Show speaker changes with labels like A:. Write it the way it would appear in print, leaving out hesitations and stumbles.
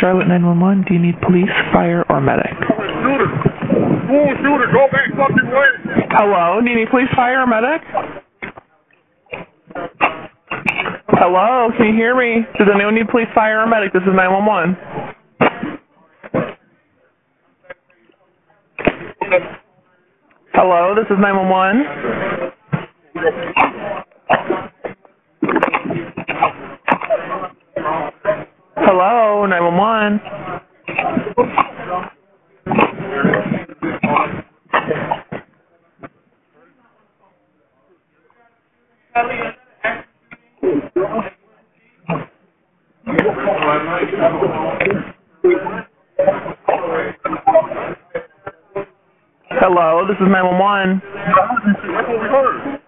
A: Charlotte 911. Do you need police, fire, or medic?
B: Shooter, go back fucking way.
A: Hello, do you need police, fire, or medic? Hello, can you hear me? Does anyone need police, fire, or medic? This is 911. Hello, this is 911. Hello, 911. Hello, this is 911.